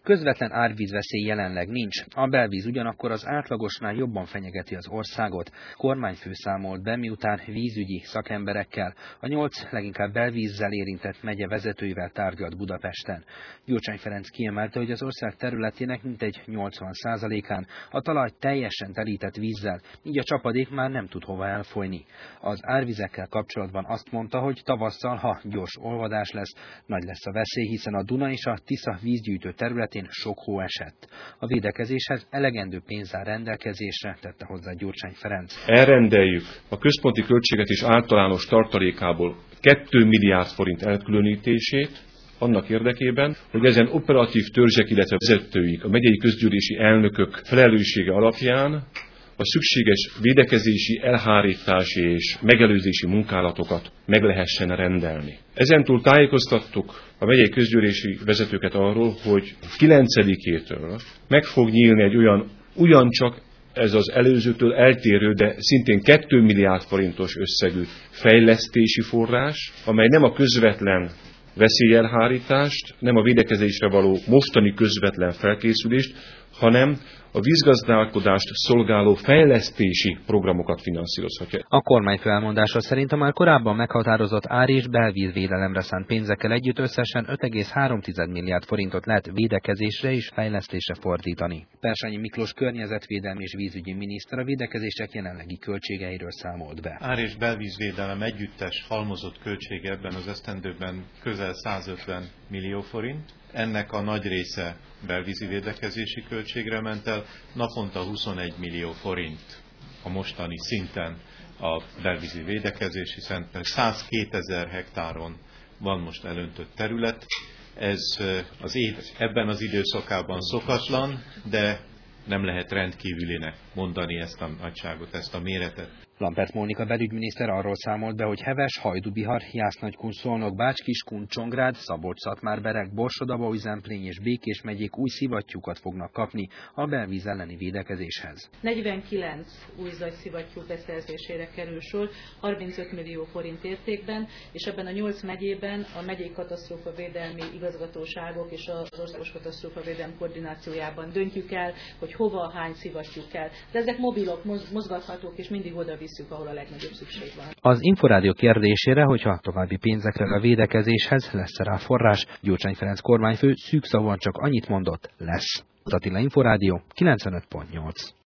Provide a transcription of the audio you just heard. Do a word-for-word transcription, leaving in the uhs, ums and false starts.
Közvetlen árvízveszély jelenleg nincs, a belvíz ugyanakkor az átlagosnál jobban fenyegeti az országot. Kormányfő számolt be, miután vízügyi szakemberekkel, a nyolc leginkább belvízzel érintett megye vezetőivel tárgyalt Budapesten. Gyurcsány Ferenc kiemelte, hogy az ország területének mintegy nyolcvan százalékán a talaj teljesen telített vízzel, így a csapadék már nem tud hova elfolyni. Az árvizekkel kapcsolatban azt mondta, hogy tavasszal, ha gyors olvadás lesz, nagy lesz a veszély, hiszen a Duna és a Tisza vízgyűjtő területén sok hó esett. A védekezéshez elegendő pénz áll rendelkezésre, tette hozzá Gyurcsány Ferenc. Elrendeljük a központi költségvetés általános tartalékából két milliárd forint elkülönítését, annak érdekében, hogy ezen operatív törzsek, illetve vezetőik, a megyei közgyűlési elnökök felelőssége alapján a szükséges védekezési, elhárítási és megelőzési munkálatokat meg lehessen rendelni. Ezentúl tájékoztattuk a megyei közgyűlési vezetőket arról, hogy kilencedikétől meg fog nyílni egy olyan, ugyancsak ez az előzőtől eltérő, de szintén két milliárd forintos összegű fejlesztési forrás, amely nem a közvetlen veszélyelhárítást, nem a védekezésre való mostani közvetlen felkészülést, hanem a vízgazdálkodást szolgáló fejlesztési programokat finanszírozhatja. A kormányfő elmondása szerint a már korábban meghatározott ár- és belvízvédelemre szánt pénzekkel együtt összesen öt egész három milliárd forintot lehet védekezésre és fejlesztésre fordítani. Persányi Miklós környezetvédelmi és vízügyi miniszter a védekezések jelenlegi költségeiről számolt be. Ár- és belvízvédelem együttes halmozott költsége ebben az esztendőben közel százötven millió forint. Ennek a nagy része belvízi védekezési költségre ment el, naponta huszonegy millió forint a mostani szinten a belvízi védekezés, hiszen százkétezer hektáron van most elöntött terület. Ez az év ebben az időszakában szokatlan, de nem lehet rendkívülinek mondani ezt a nagyságot, ezt a méretet. Lampert Mónika belügyminiszter arról számolt be, hogy Heves, Hajdú-Bihar, Jász-Nagykun, Szolnok, Bács-Kiskun, Csongrád, Szabolcs-Szatmár-Bereg, Borsod-Abaúj-Zemplén és Békés megyék új szivattyúkat fognak kapni a belvíz elleni védekezéshez. negyvenkilenc új zajszivattyú beszerzésére kerül sor, harmincöt millió forint értékben, és ebben a nyolc megyében a megyei katasztrófavédelmi igazgatóságok és az országos katasztrófavédelem koordinációjában döntjük el, hogy hova, hány szivattyú kell. De ezek mobilok, mozgathatók, és mindig oda visszük, ahol a legnagyobb szükség van. Az Inforádió kérdésére, hogyha további pénzekre a védekezéshez lesz rá forrás, Gyurcsány Ferenc kormányfő szűkszavúan csak annyit mondott, lesz. Az Attila Inforádió kilencvenöt pont nyolc.